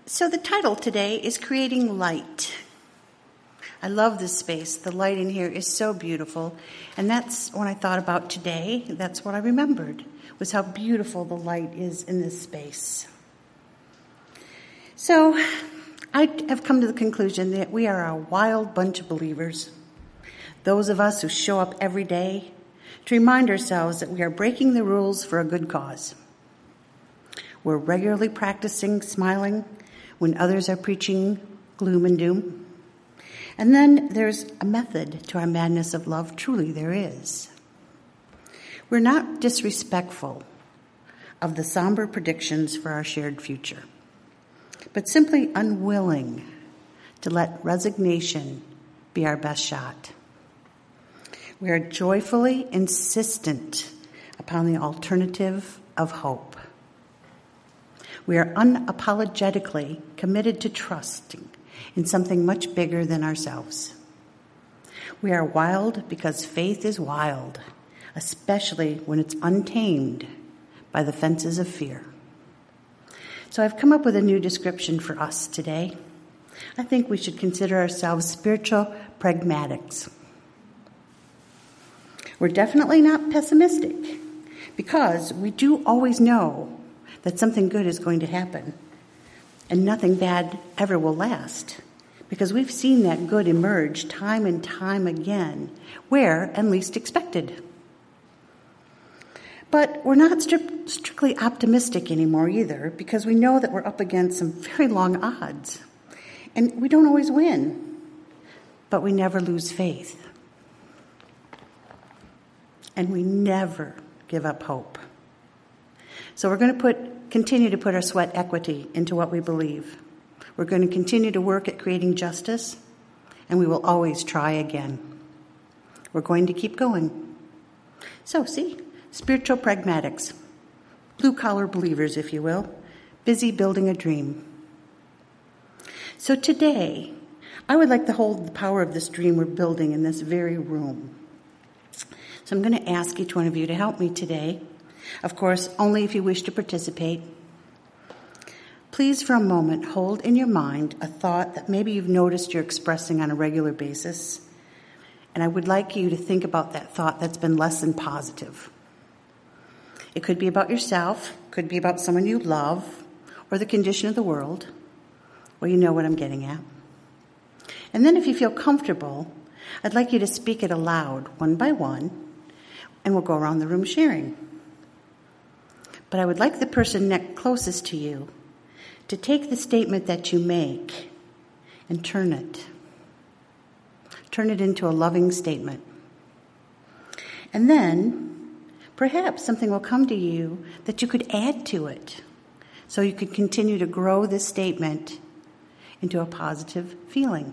So the title today is Creating Light. I love this space. The light in here is so beautiful. And that's when I thought about today, that's what I remembered, was how beautiful the light is in this space. So I have come to the conclusion that we are a wild bunch of believers. Those of us who show up every day to remind ourselves that we are breaking the rules for a good cause. We're regularly practicing smiling when others are preaching gloom and doom. And then there's a method to our madness of love. Truly, there is. We're not disrespectful of the somber predictions for our shared future, but simply unwilling to let resignation be our best shot. We are joyfully insistent upon the alternative of hope. We are unapologetically committed to trusting in something much bigger than ourselves. We are wild because faith is wild, especially when it's untamed by the fences of fear. So I've come up with a new description for us today. I think we should consider ourselves spiritual pragmatics. We're definitely not pessimistic because we do always know that something good is going to happen and nothing bad ever will last, because we've seen that good emerge time and time again where and least expected. But we're not strictly optimistic anymore either, because we know that we're up against some very long odds and we don't always win, but we never lose faith and we never give up hope. So we're going to continue to put our sweat equity into what we believe. We're going to continue to work at creating justice, and we will always try again. We're going to keep going. So, see, spiritual pragmatics, blue-collar believers, if you will, busy building a dream. So today, I would like to hold the power of this dream we're building in this very room. So I'm going to ask each one of you to help me today. Of course, only if you wish to participate. Please, for a moment, hold in your mind a thought that maybe you've noticed you're expressing on a regular basis. And I would like you to think about that thought that's been less than positive. It could be about yourself, could be about someone you love, or the condition of the world. Well, you know what I'm getting at. And then if you feel comfortable, I'd like you to speak it aloud, one by one, and we'll go around the room sharing. But I would like the person next closest to you to take the statement that you make and turn it. Turn it into a loving statement. And then perhaps something will come to you that you could add to it, so you could continue to grow this statement into a positive feeling.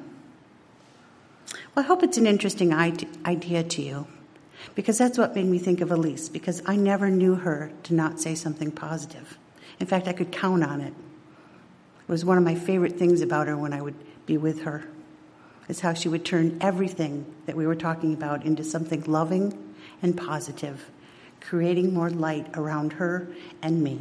Well, I hope it's an interesting idea to you, because that's what made me think of Elise, because I never knew her to not say something positive. In fact, I could count on it. It was one of my favorite things about her when I would be with her, is how she would turn everything that we were talking about into something loving and positive, creating more light around her and me.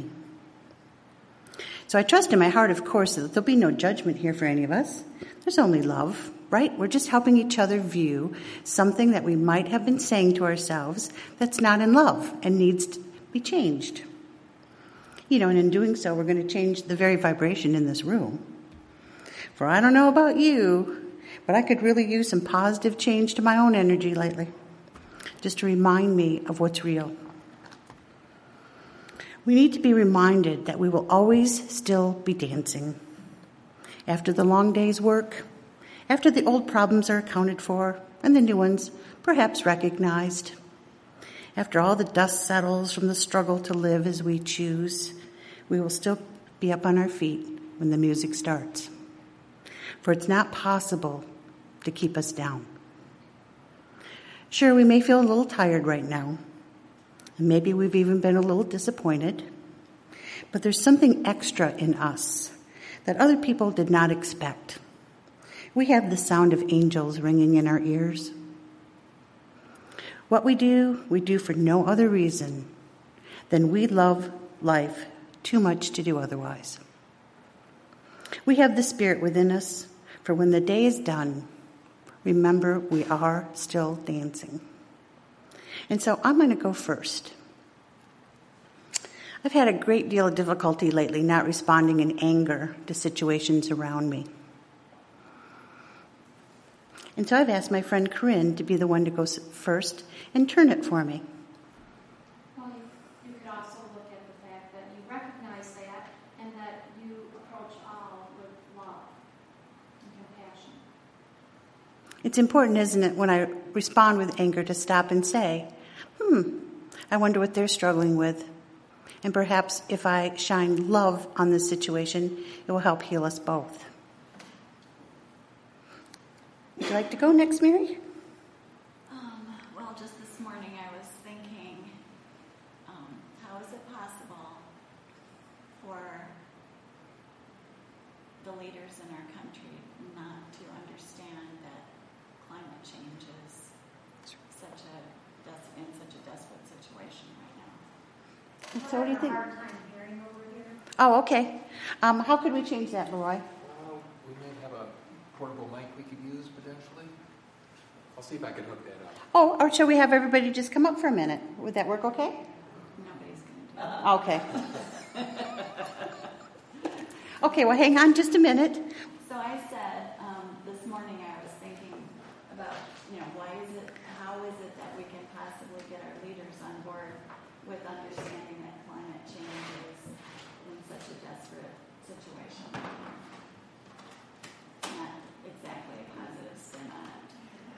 So I trust in my heart, of course, that there'll be no judgment here for any of us. There's only love, right? We're just helping each other view something that we might have been saying to ourselves that's not in love and needs to be changed. You know, and in doing so, we're going to change the very vibration in this room. For I don't know about you, but I could really use some positive change to my own energy lately, just to remind me of what's real. We need to be reminded that we will always still be dancing. After the long day's work, after the old problems are accounted for and the new ones perhaps recognized, after all the dust settles from the struggle to live as we choose, we will still be up on our feet when the music starts. For it's not possible to keep us down. Sure, we may feel a little tired right now, and maybe we've even been a little disappointed, but there's something extra in us that other people did not expect. We have the sound of angels ringing in our ears. What we do for no other reason than we love life too much to do otherwise. We have the Spirit within us, for when the day is done, remember we are still dancing. And so I'm going to go first. I've had a great deal of difficulty lately not responding in anger to situations around me. And so I've asked my friend Corinne to be the one to go first and turn it for me. Well, you could also look at the fact that you recognize that and that you approach all with love and compassion. It's important, isn't it, when I respond with anger to stop and say, I wonder what they're struggling with. And perhaps if I shine love on this situation, it will help heal us both. Would you like to go next, Mary? Well, just this morning I was thinking, how is it possible for the leaders in our country not to understand that climate change is in such a desperate situation right now? So what do you think? I have a hard time hearing over here. Oh, okay. How could we change that, Leroy? We may have a portable mic we could use potentially. I'll see if I can hook that up. Oh, or shall we have everybody just come up for a minute? Would that work okay? Nobody's going to do Okay. it. Okay, well, hang on just a minute. So I said, this morning I was thinking about, how is it that we can possibly get our leaders on board with understanding that climate change is in such a desperate situation. Not exactly a positive spin on it.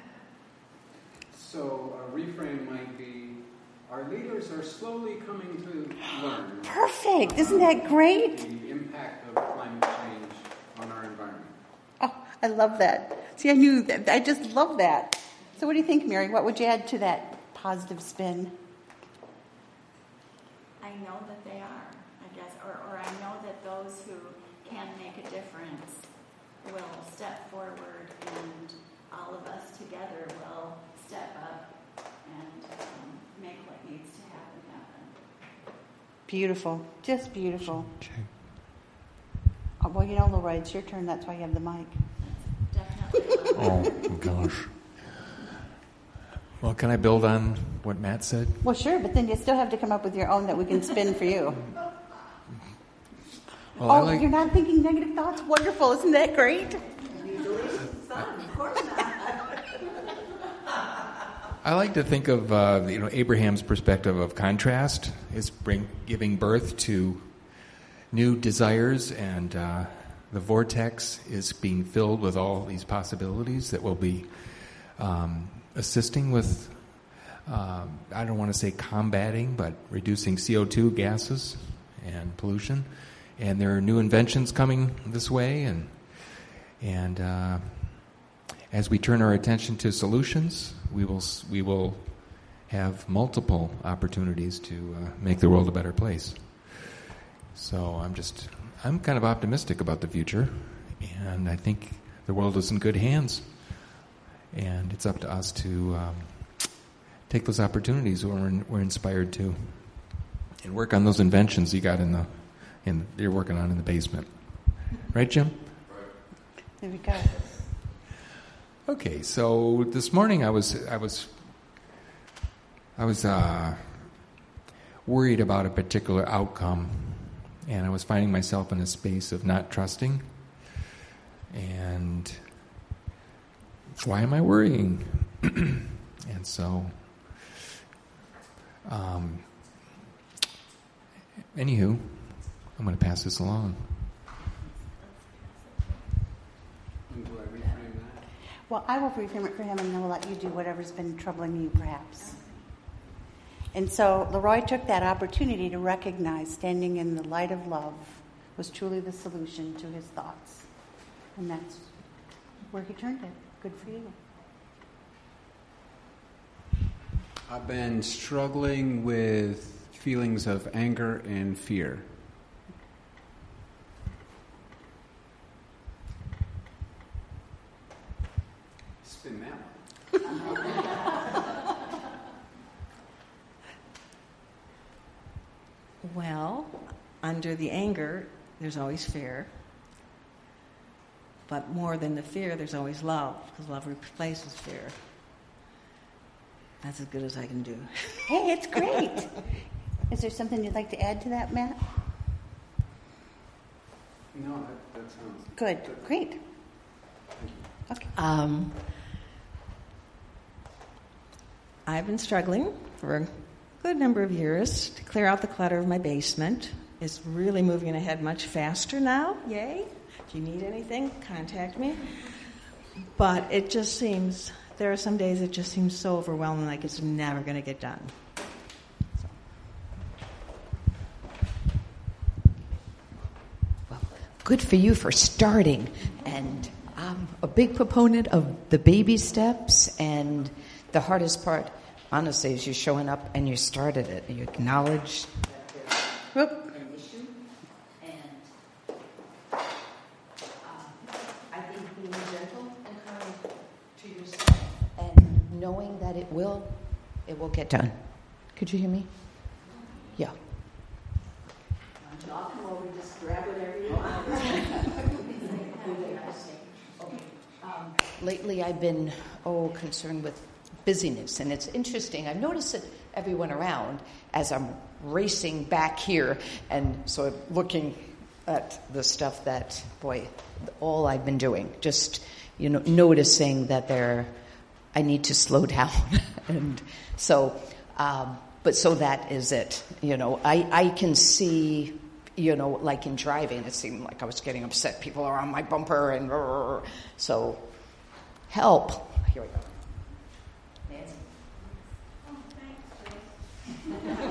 So a reframe might be, our leaders are slowly coming to learn. Perfect. Isn't that great? The impact of climate change on our environment. Oh, I love that. See, I knew that. I just love that. So what do you think, Mary? What would you add to that positive spin? I know that they are, I guess, or I know that those who can make a difference will step forward, and all of us together will step up and make what needs to happen. Beautiful. Just beautiful. Oh, well, Leroy, it's your turn. That's why you have the mic. Definitely. Oh, gosh. Well, can I build on what Matt said? Well, sure, but then you still have to come up with your own that we can spin for you. Well, you're not thinking negative thoughts? Wonderful. Isn't that great? Of course not. I like to think of Abraham's perspective of contrast is giving birth to new desires, and the vortex is being filled with all these possibilities that will be assisting with, I don't want to say combating, but reducing CO2 gases and pollution. And there are new inventions coming this way, and as we turn our attention to solutions, we will have multiple opportunities to make the world a better place. So I'm kind of optimistic about the future, and I think the world is in good hands. And it's up to us to take those opportunities when we're inspired to, and work on those inventions you got you're working on in the basement, right, Jim? There we go. Okay, so this morning I was worried about a particular outcome, and I was finding myself in a space of not trusting. And why am I worrying? And so, anywho, I'm going to pass this along. And do I reframe that? Well, I will reframe it for him, and then we'll let you do whatever's been troubling you, perhaps. And so Leroy took that opportunity to recognize standing in the light of love was truly the solution to his thoughts. And that's where he turned it. Good for you. I've been struggling with feelings of anger and fear. Spin that one. Well, under the anger, there's always fear. But more than the fear, there's always love, because love replaces fear. That's as good as I can do. Hey, it's great. Is there something you'd like to add to that, Matt? No, that sounds Good. Great. Okay. I've been struggling for a good number of years to clear out the clutter of my basement. It's really moving ahead much faster now. Yay. If you need anything, contact me. But it just seems, there are some days it just seems so overwhelming, like it's never going to get done. Well, good for you for starting. And I'm a big proponent of the baby steps. And the hardest part, honestly, is you showing up and you started it. You acknowledge Whoop. an issue. And I think being gentle and kind to yourself and knowing that it will get done. Could you hear me? Yeah. I'll come over, just grab whatever you want. Lately, I've been, concerned with busyness, and it's interesting. I've noticed that everyone around, as I'm racing back here and sort of looking at the stuff that, all I've been doing, just, noticing that I need to slow down. And so, so that is it. I can see, like in driving, it seemed like I was getting upset. People are on my bumper and so help. Here we go. Nancy. Oh, thanks,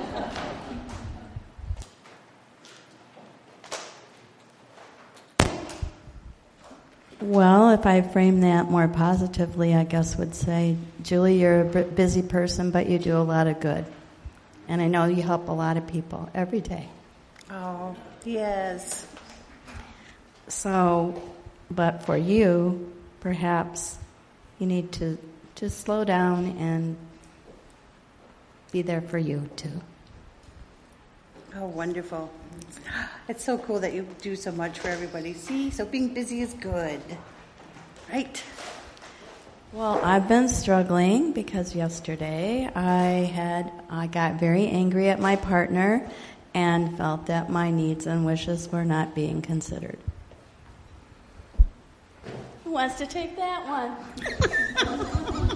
Well, if I frame that more positively, I guess would say, Julie, you're a busy person, but you do a lot of good. And I know you help a lot of people every day. Oh, yes. So, but for you, perhaps you need to just slow down and be there for you, too. Oh, wonderful. It's so cool that you do so much for everybody. See, so being busy is good. Right. Well, I've been struggling because yesterday I got very angry at my partner and felt that my needs and wishes were not being considered. Who wants to take that one?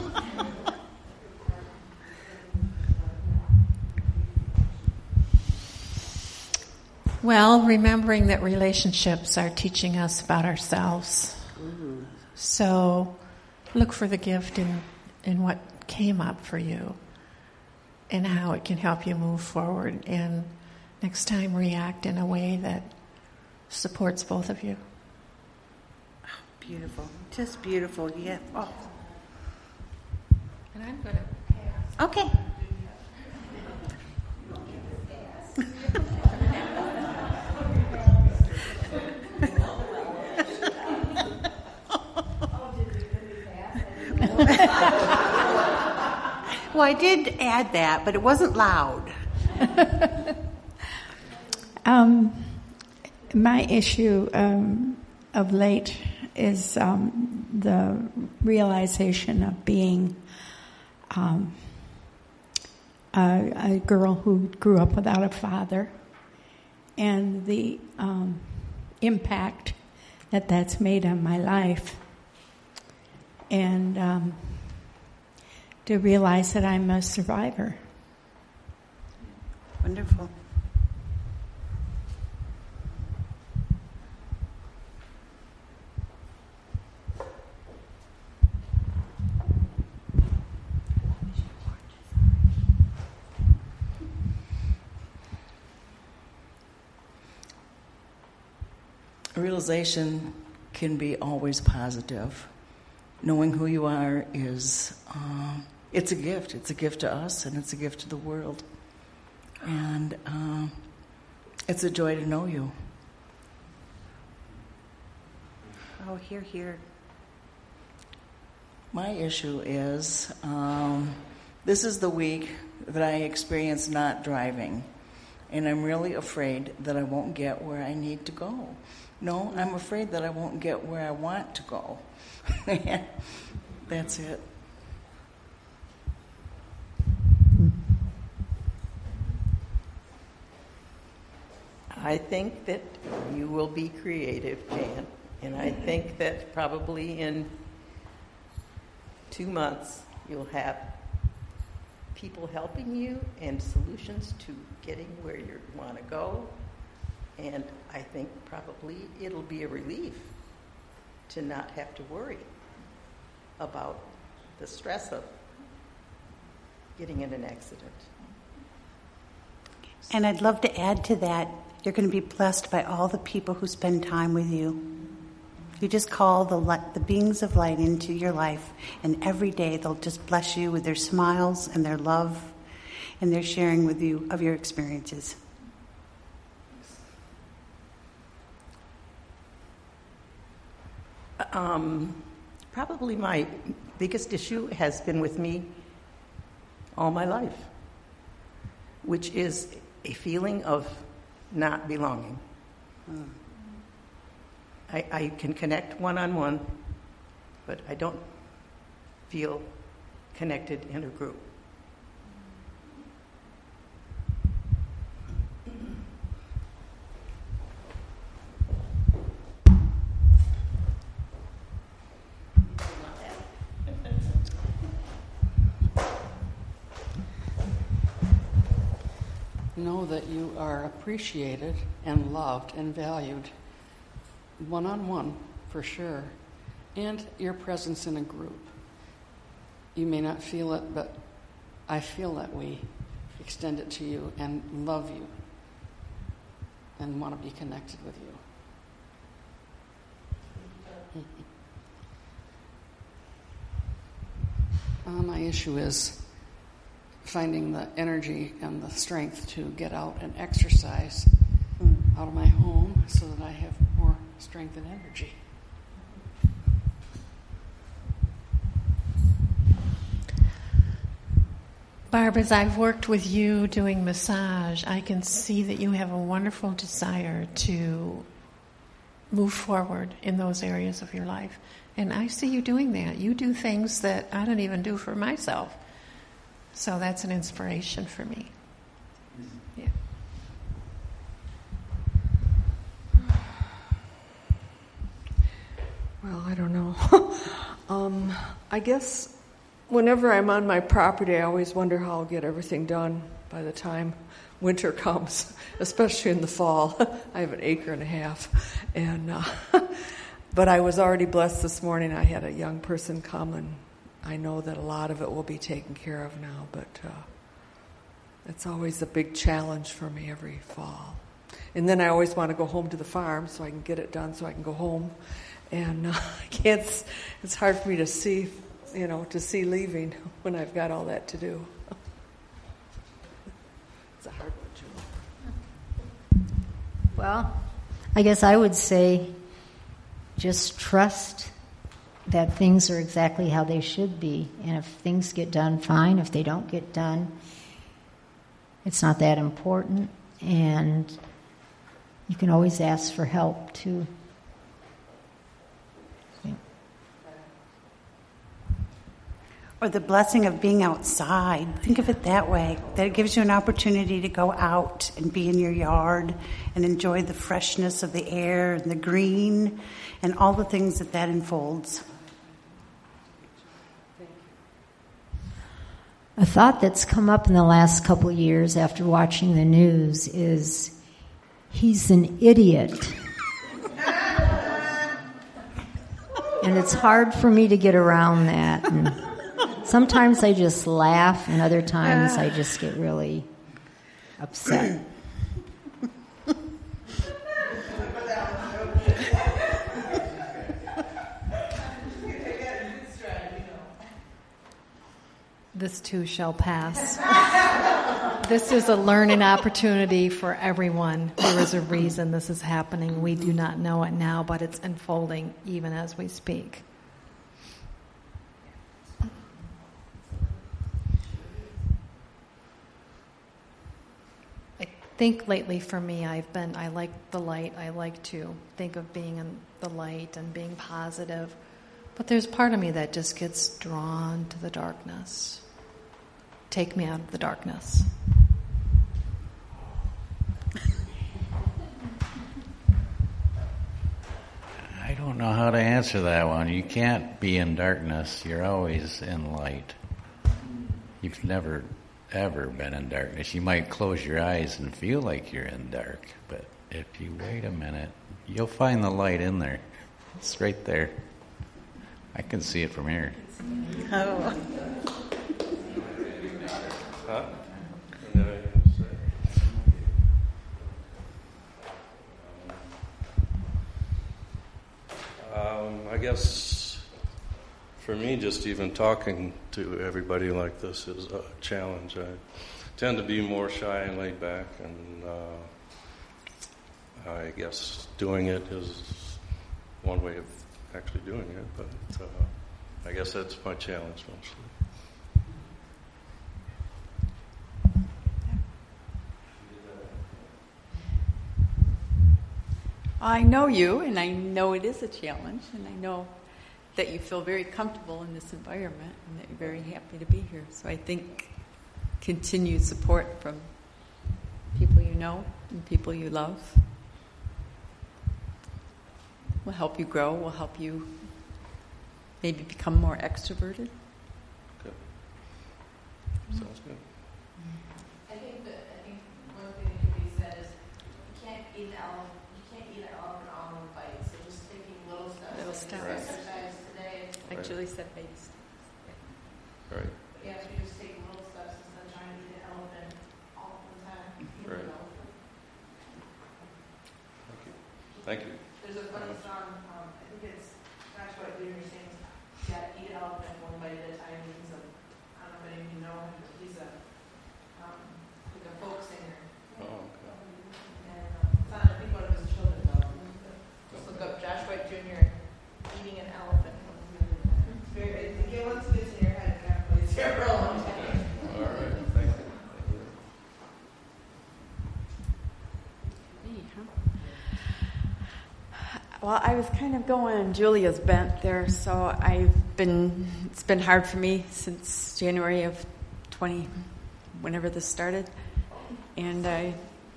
Well, remembering that relationships are teaching us about ourselves. Ooh. So look for the gift in what came up for you and how it can help you move forward. And next time, react in a way that supports both of you. Oh, beautiful. Just beautiful. Yeah. Oh. And I'm going to pass. Okay. Well, I did add that, but it wasn't loud. My issue of late is the realization of being a girl who grew up without a father, and the impact that that's made on my life, and to realize that I'm a survivor. Wonderful. Realization can be always positive. Knowing who you are is, it's a gift. It's a gift to us, and it's a gift to the world. And it's a joy to know you. Oh, hear, hear. My issue is, this is the week that I experienced not driving. and I'm really afraid that I won't get where I need to go. No, I'm afraid that I won't get where I want to go. That's it. I think that you will be creative, Jan, and I think that probably in 2 months you'll have people helping you and solutions to getting where you want to go, and I think probably it'll be a relief to not have to worry about the stress of getting in an accident. And I'd love to add to that, you're going to be blessed by all the people who spend time with you. You just call the beings of light into your life, and every day they'll just bless you with their smiles and their love and their sharing with you of your experiences. Probably my biggest issue has been with me all my life, which is a feeling of not belonging. I can connect one-on-one, but I don't feel connected in a group. Know that you are appreciated and loved and valued one-on-one for sure, and your presence in a group. You may not feel it, but I feel that we extend it to you and love you and want to be connected with you. My issue is finding the energy and the strength to get out and exercise out of my home so that I have more strength and energy. Barb, as I've worked with you doing massage, I can see that you have a wonderful desire to move forward in those areas of your life. And I see you doing that. You do things that I don't even do for myself. So that's an inspiration for me. Yeah. Well, I don't know. I guess whenever I'm on my property, I always wonder how I'll get everything done by the time winter comes, especially in the fall. I have 1.5 acres, and but I was already blessed this morning. I had a young person come, and I know that a lot of it will be taken care of now, but it's always a big challenge for me every fall. And then I always want to go home to the farm so I can get it done so I can go home. And I can't, it's hard for me to see, to see leaving when I've got all that to do. It's a hard one, Julie. Well, I guess I would say just trust that things are exactly how they should be. And if things get done, fine. If they don't get done, it's not that important. And you can always ask for help, too. Or the blessing of being outside. Think of it that way. That it gives you an opportunity to go out and be in your yard and enjoy the freshness of the air and the green and all the things that unfolds. A thought that's come up in the last couple of years after watching the news is, he's an idiot. And it's hard for me to get around that. And sometimes I just laugh, and other times I just get really upset. This too shall pass. This is a learning opportunity for everyone. There is a reason this is happening. We do not know it now, but it's unfolding even as we speak. I think lately for me, I like the light. I like to think of being in the light and being positive. But there's part of me that just gets drawn to the darkness. Take me out of the darkness. I don't know how to answer that one. You can't be in darkness. You're always in light. You've never, ever been in darkness. You might close your eyes and feel like you're in dark, but if you wait a minute, you'll find the light in there. It's right there. I can see it from here. Oh. Huh? I guess for me, just even talking to everybody like this is a challenge. I tend to be more shy and laid back, and I guess doing it is one way of actually doing it, but I guess that's my challenge mostly. I know you, and I know it is a challenge, and I know that you feel very comfortable in this environment and that you're very happy to be here. So I think continued support from people you know and people you love will help you grow, will help you maybe become more extroverted. Good. Sounds good. I think one thing that can be said is you can't eat an elephant all in one bite. So just taking little steps. Little steps. Right. Exercise today. Like Julie said, baby steps. Right. Yeah, if you just take little steps instead of trying to eat an elephant all the time. Right. Thank you. There's a funny song, I think it's Josh White Jr. sings, "You gotta eat an elephant one bite at a time." He's I don't know if any of you know him, but he's like a folk singer. Oh, okay. And it's on, I think, one of his children's albums. Just look up Josh White Jr. eating an elephant. It's very, once it gets in your head, it kind of plays here for a long time. All right, thank you. Well, I was kind of going Julia's bent there, so it's been hard for me since January of 20, whenever this started. And I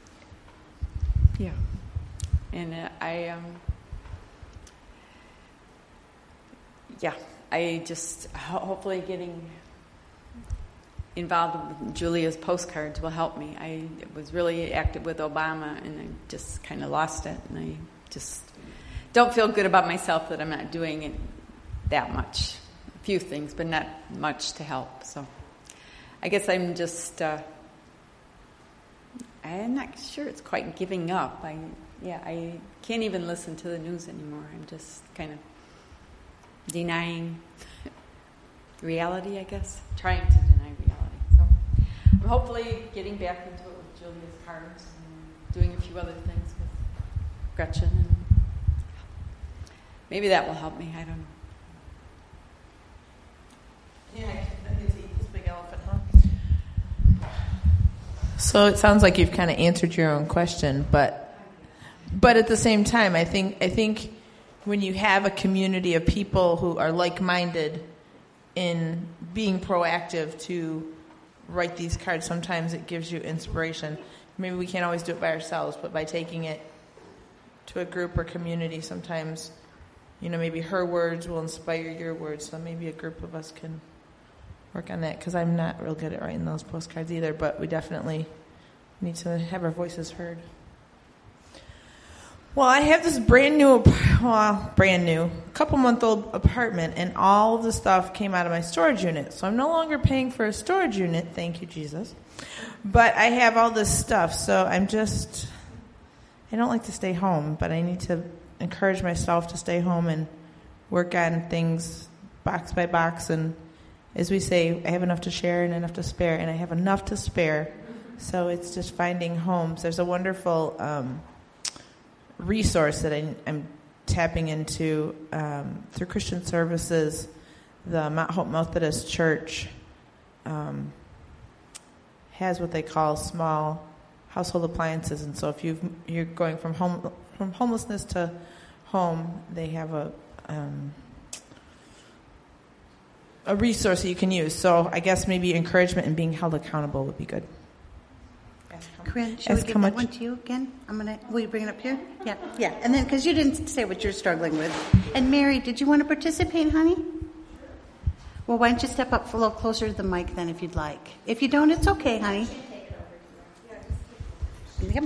just hopefully getting involved with Julia's postcards will help me. I was really active with Obama, and I just kind of lost it, and I just don't feel good about myself that I'm not doing it that much. A few things, but not much to help. So I guess I'm just, I'm not sure it's quite giving up. I can't even listen to the news anymore. I'm just kind of denying reality, I guess. Trying to deny reality. So I'm hopefully getting back into it with Julia's cards and doing a few other things with Gretchen, and maybe that will help me. I don't know. Yeah, his big elephant, huh? So it sounds like you've kind of answered your own question, but at the same time, I think when you have a community of people who are like-minded in being proactive to write these cards, sometimes it gives you inspiration. Maybe we can't always do it by ourselves, but by taking it to a group or community, sometimes, maybe her words will inspire your words, so maybe a group of us can work on that, because I'm not real good at writing those postcards either, but we definitely need to have our voices heard. Well, I have this brand new, couple-month-old apartment, and all of the stuff came out of my storage unit, so I'm no longer paying for a storage unit, thank you, Jesus, but I have all this stuff, so I don't like to stay home, but I need to encourage myself to stay home and work on things box by box, and as we say, I have enough to share and enough to spare, and I have enough to spare, so it's just finding homes. There's a wonderful resource that I'm tapping into through Christian Services. The Mount Hope Methodist Church has what they call small household appliances, and so if you're going from homelessness to home, they have a resource that you can use. So I guess maybe encouragement and being held accountable would be good. Corinne, should we give that one to you again? Will you bring it up here? Yeah. And then, because you didn't say what you're struggling with. And Mary, did you want to participate, honey? Well, why don't you step up a little closer to the mic then, if you'd like. If you don't, it's okay, honey. Yep.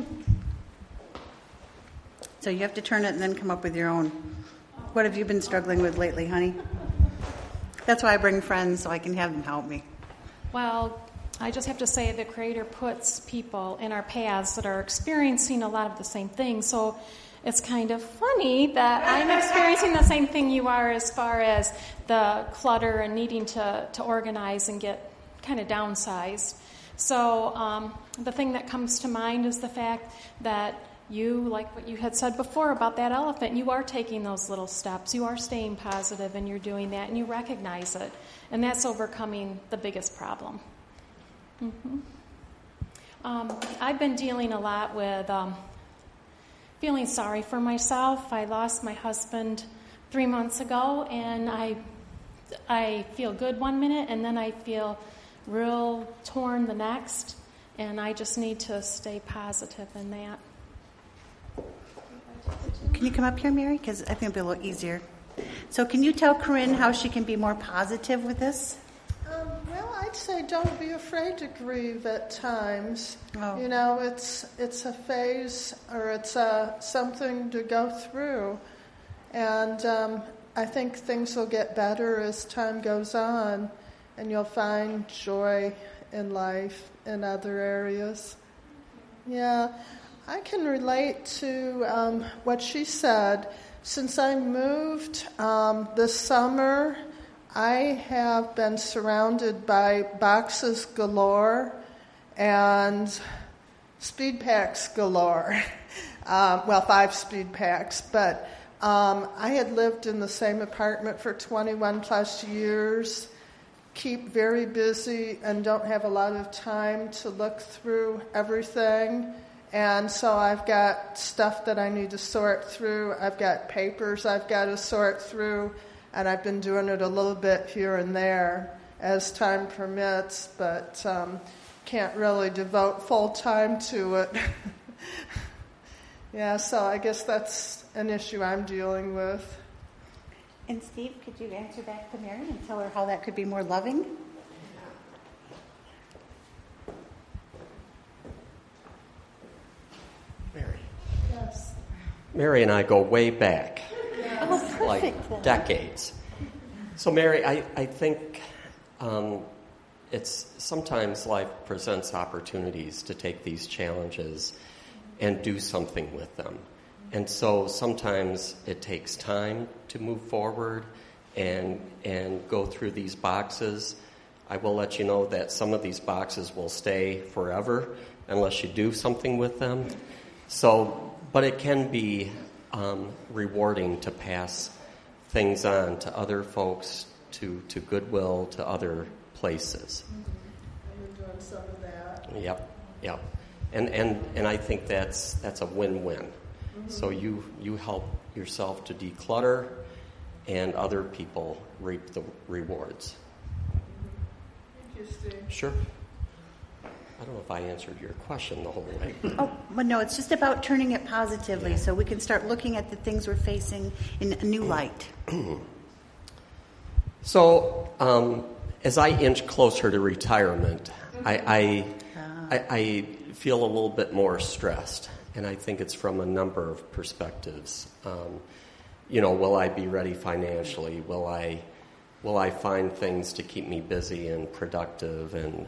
So you have to turn it and then come up with your own. What have you been struggling with lately, honey? That's why I bring friends, so I can have them help me. Well, I just have to say the Creator puts people in our paths that are experiencing a lot of the same things. So it's kind of funny that I'm experiencing the same thing you are as far as the clutter and needing to organize and get kind of downsized. So the thing that comes to mind is the fact that you, like what you had said before about that elephant, you are taking those little steps. You are staying positive and you're doing that and you recognize it. And that's overcoming the biggest problem. Mm-hmm. I've been dealing a lot with feeling sorry for myself. I lost my husband 3 months ago, and I feel good one minute, and then I feel real torn the next, and I just need to stay positive in that. Can you come up here, Mary? Because I think it'll be a little easier. So can you tell Corinne how she can be more positive with this? Well, I'd say don't be afraid to grieve at times. Oh. You know, it's a phase, or it's something to go through. And I think things will get better as time goes on, and you'll find joy in life in other areas. Yeah, I can relate to what she said. Since I moved this summer, I have been surrounded by boxes galore and speed packs galore. 5 speed packs, but I had lived in the same apartment for 21 plus years, keep very busy, and don't have a lot of time to look through everything. And so I've got stuff that I need to sort through. I've got papers I've got to sort through. And I've been doing it a little bit here and there as time permits, but can't really devote full time to it. Yeah, so I guess that's an issue I'm dealing with. And Steve, could you answer back to Mary and tell her how that could be more loving? Mary. Yes. Mary and I go way back. Oh, perfect. Like decades. So, Mary, I think it's sometimes life presents opportunities to take these challenges and do something with them. And so sometimes it takes time to move forward and go through these boxes. I will let you know that some of these boxes will stay forever unless you do something with them. So, but it can be rewarding to pass things on to other folks, to Goodwill, to other places. I've been doing some of that. Yep. And I think that's a win-win. Mm-hmm. So you help yourself to declutter, and other people reap the rewards. Thank you, Steve. Sure. I don't know if I answered your question the whole way. Oh, well, no, it's just about turning it positively so we can start looking at the things we're facing in a new light. So, as I inch closer to retirement, I feel a little bit more stressed, and I think it's from a number of perspectives. Will I be ready financially? Will I find things to keep me busy and productive, and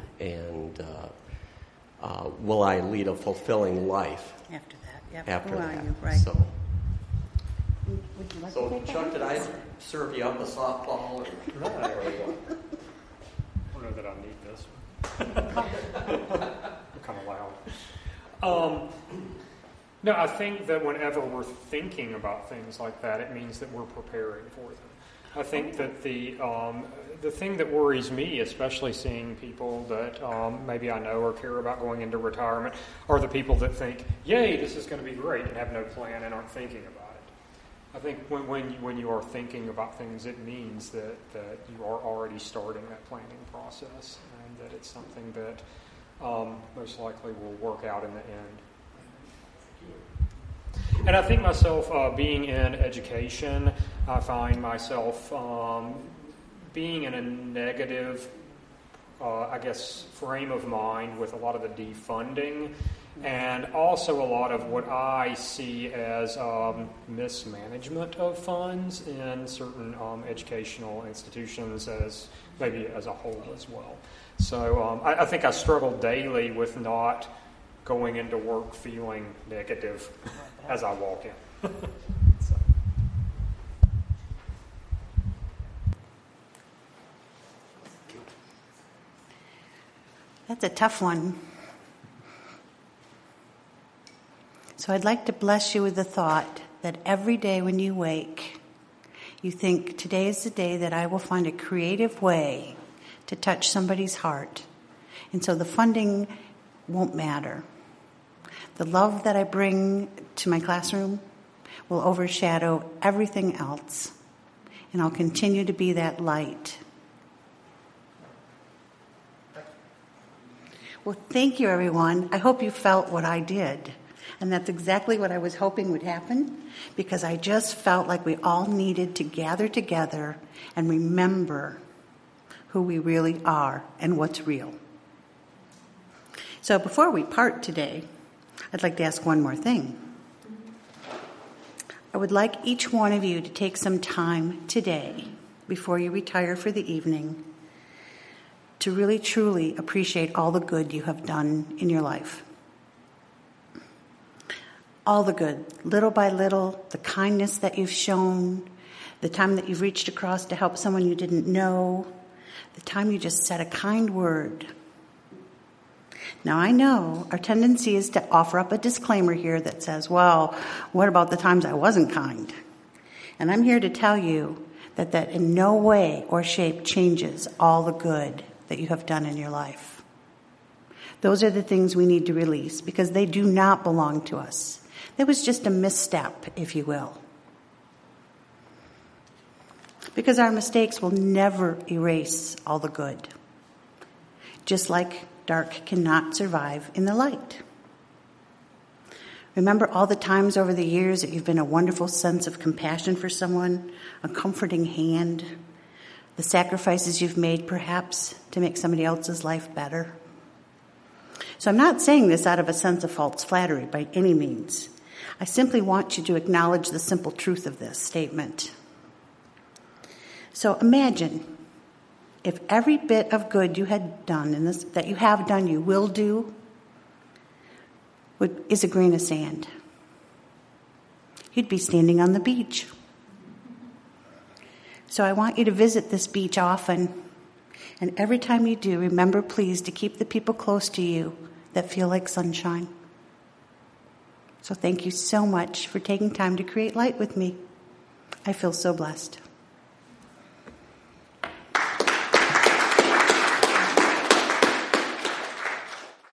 will I lead a fulfilling life after that? Yep. After Who that, are you? Right. Would you like to take Chuck, that? did I serve you up a softball? Or... No, I don't know that I need this one. I'm kind of loud. No, I think that whenever we're thinking about things like that, it means that we're preparing for them. I think that the thing that worries me, especially seeing people that maybe I know or care about going into retirement, are the people that think, yay, this is going to be great, and have no plan and aren't thinking about it. I think when you are thinking about things, it means that you are already starting that planning process, and that it's something that most likely will work out in the end. And I think myself, being in education, I find myself being in a negative, frame of mind with a lot of the defunding, and also a lot of what I see as mismanagement of funds in certain educational institutions, as maybe as a whole as well. So I think I struggle daily with not going into work feeling negative as I walk in. So. That's a tough one. So I'd like to bless you with the thought that every day when you wake, you think, today is the day that I will find a creative way to touch somebody's heart. And so the funding won't matter. The love that I bring to my classroom will overshadow everything else. And I'll continue to be that light. Well, thank you, everyone. I hope you felt what I did. And that's exactly what I was hoping would happen, because I just felt like we all needed to gather together and remember who we really are and what's real. So before we part today, I'd like to ask one more thing. I would like each one of you to take some time today, before you retire for the evening, to really truly appreciate all the good you have done in your life. All the good, little by little, the kindness that you've shown, the time that you've reached across to help someone you didn't know, the time you just said a kind word. Now, I know our tendency is to offer up a disclaimer here that says, well, what about the times I wasn't kind? And I'm here to tell you that in no way or shape changes all the good that you have done in your life. Those are the things we need to release, because they do not belong to us. That was just a misstep, if you will. Because our mistakes will never erase all the good. Just like dark cannot survive in the light. Remember all the times over the years that you've been a wonderful sense of compassion for someone, a comforting hand, the sacrifices you've made perhaps to make somebody else's life better. So I'm not saying this out of a sense of false flattery by any means. I simply want you to acknowledge the simple truth of this statement. So imagine if every bit of good you had done in this, that you have done, you will do, is a grain of sand. You'd be standing on the beach. So I want you to visit this beach often. And every time you do, remember, please, to keep the people close to you that feel like sunshine. So thank you so much for taking time to create light with me. I feel so blessed.